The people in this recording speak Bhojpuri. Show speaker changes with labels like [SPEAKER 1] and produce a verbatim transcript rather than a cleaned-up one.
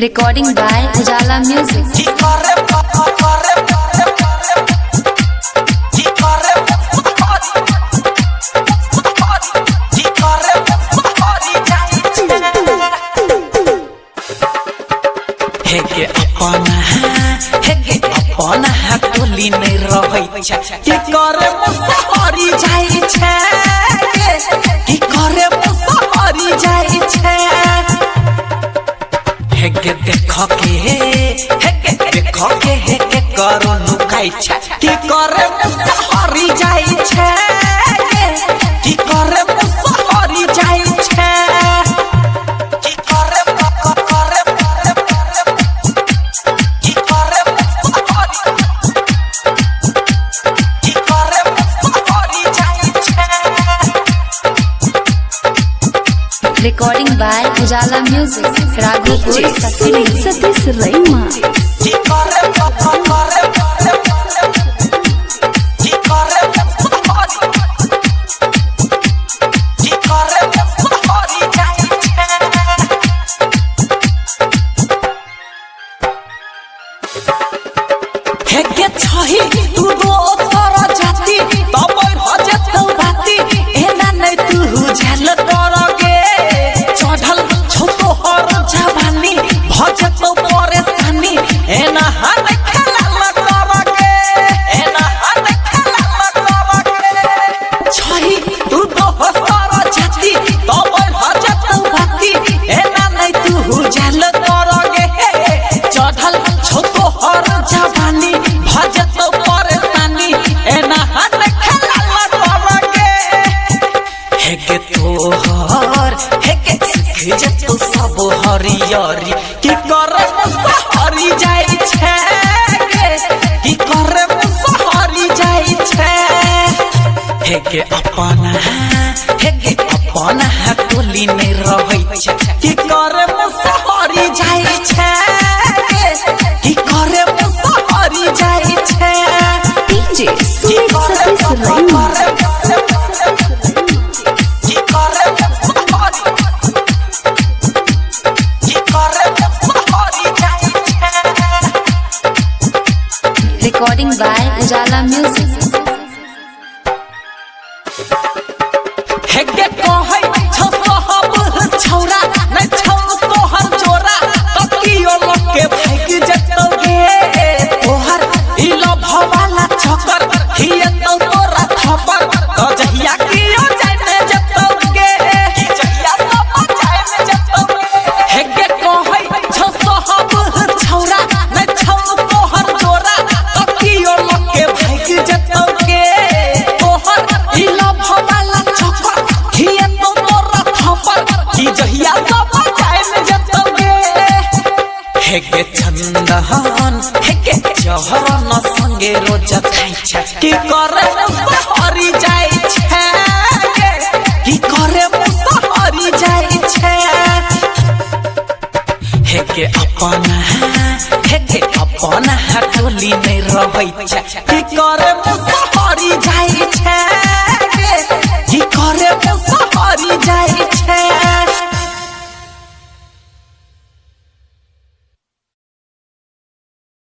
[SPEAKER 1] Recording by Ujala Music.
[SPEAKER 2] हेगे अपना हेगे अपना टोली नहीं रहै छै की करे मुसहरी जाई छै की करे मुसहरी जाई छै हेगे देखो के हेगे देखो के हेगे करो नुकाई छै की करे मुसहरी जाई छै की करे मुसहरी जाई छै
[SPEAKER 1] Recording by Ujala Music. Raghupur
[SPEAKER 3] Satish Raima.
[SPEAKER 2] हेगे छही तू दोसर जाति तबै भजतौ बाती एना नै तू झल करगे चढ़ल छौ तोहर जवानी भजतौ परेशानी एना हन खेला करगे एना हन खेला करगे छही तू दोसर जाति तबै भजतौ बाती एना नै तू झल करगे चढ़ल छौ तोहर जवानी भजतौ परेशानी एना हन खेला करगे हेगे तोहर हेगे सिख जतौ सब हरियरी की करे मुसहरी जाई छै की करे मुसहरी जाई छै हेगे अपना हेगे अपना टोली नहीं रहै छै की करे मुसहरी जाई छै की करे मुसहरी जाई छै
[SPEAKER 3] D J Satish Raima.
[SPEAKER 1] Recording by Ujala Music.
[SPEAKER 2] हेगे कहै छौ सब छौरा नै छौ तोहर जोरा तकियो लके भाग जतौ गे तोहर इलो भवाला छकर हियतौ तोरा थपर त जहिया कियो जाने जतौ गे की जहिया सब जाने जतौ हेगे कहै छौ सब छौरा नै छौ तोहर जोरा तकियो लके भाग जतौ गे तोहर इलो भवाला छकर हियतौ तोरा थपर की जहिया सब जाने जतौ गे हेगे चंदन हेगे जहरन संगे रोज खाई छै की करे मुसहरी जाई छै की करे मुसहरी जाई छै हेगे अपना हेगे अपना टोली नहीं रहै छै